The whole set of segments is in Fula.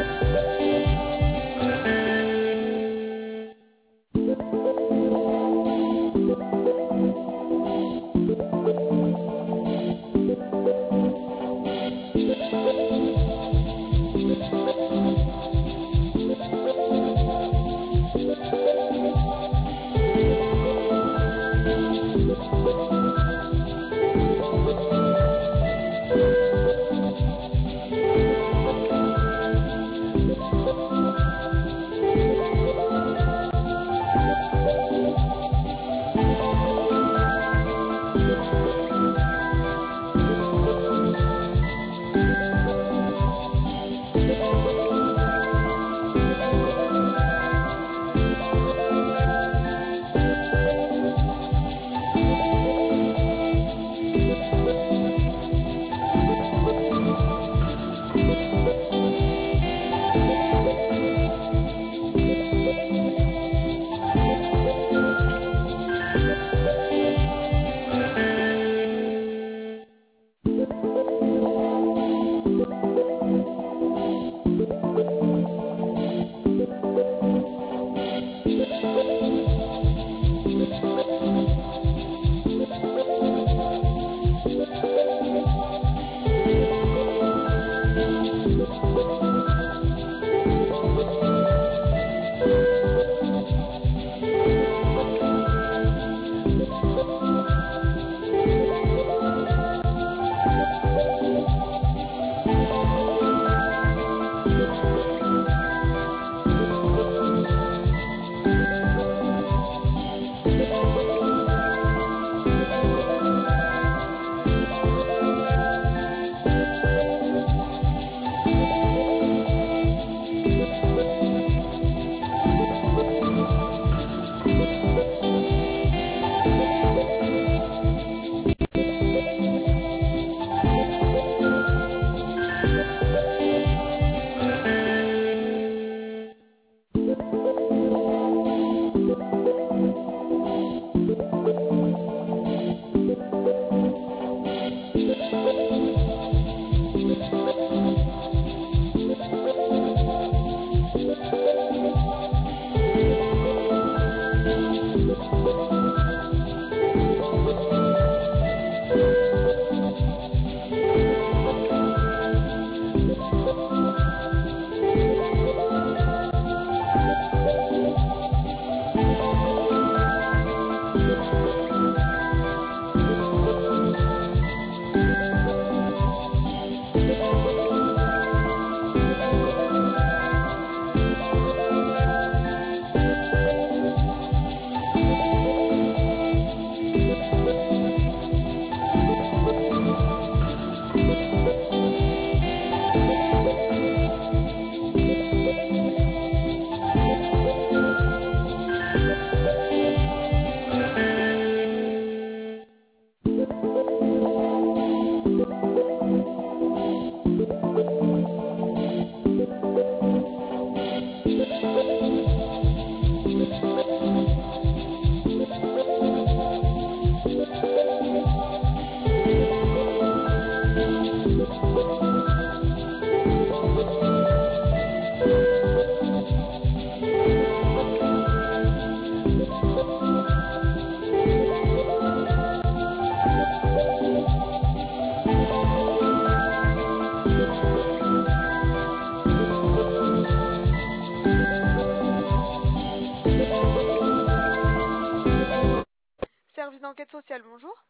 Service d'enquête sociale, bonjour.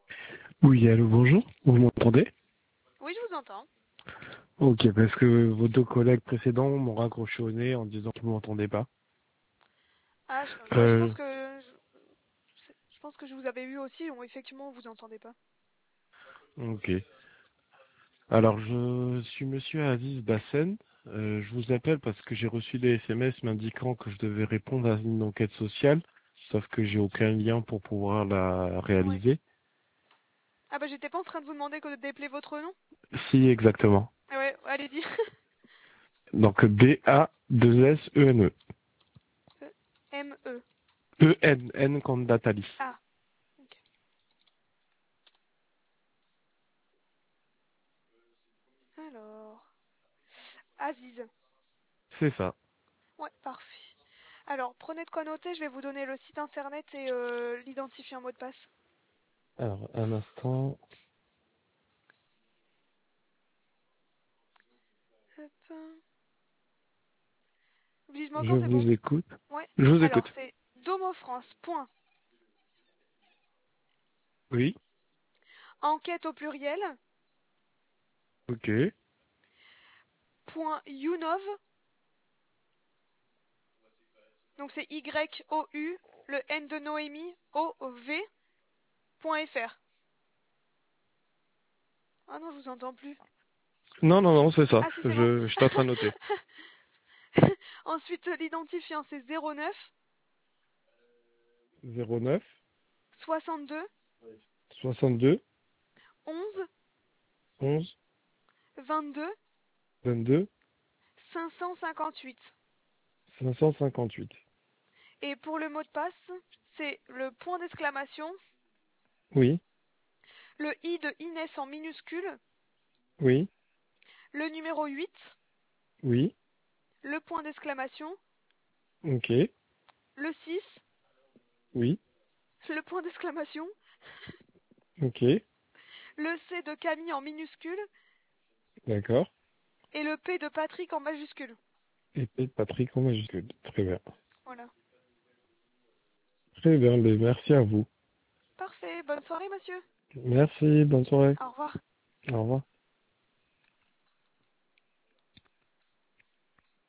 Oui, allô, bonjour, vous m'entendez? Oui, je vous entends. Ok, parce que vos deux collègues précédents m'ont raccroché au nez en disant qu'ils ne m'entendaient pas. Ah, je Euh, pense que je pense que je vous avais eu aussi, ou effectivement, vous entendez pas. ok. Alors, je suis monsieur Aziz Bassen. Je vous appelle parce que j'ai reçu des SMS m'indiquant que je devais répondre à une enquête sociale, sauf que j'ai aucun lien pour pouvoir la Ouais. réaliser. Ah bah j'étais pas en train de vous demander que d'épeler votre nom. Si, exactement. Ouais, allez-y. Donc, B-A-2-S-E-N-E. M-E. E-N-N comme Nathalie. Ah, ok. Alors, Aziz. C'est ça. Ouais, parfait. Alors, prenez de quoi noter, je vais vous donner le site internet et l'identifiant mot de passe. Alors, un instant. Hop. Vous dites Je maintenant, c'est bon? vous écoute. Ouais. Je vous Alors, écoute. c'est domofrance.enquête Oui. au pluriel, Ok. .unov, donc c'est Y-O-U, le N de Noémie, O-V.fr. Ah non, je vous entends plus. Non, non, non, c'est ça. Ah si, c'est bon. Je suis en train de noter. Ensuite, l'identifiant, c'est 09 09 62 62 11 11 22 22 558. 558. Et pour le mot de passe, c'est le point d'exclamation, Oui. le I de Inès en minuscule, Oui. le numéro 8, Oui. le point d'exclamation, Ok. le 6, Oui. le point d'exclamation, Ok. le C de Camille en minuscule D'accord. et le P de Patrick en majuscule. Et Patrick en majuscule. Très bien. Voilà. Très bien. Mais merci à vous. Parfait. Bonne soirée, monsieur. Merci. Bonne soirée. Au revoir. Au revoir.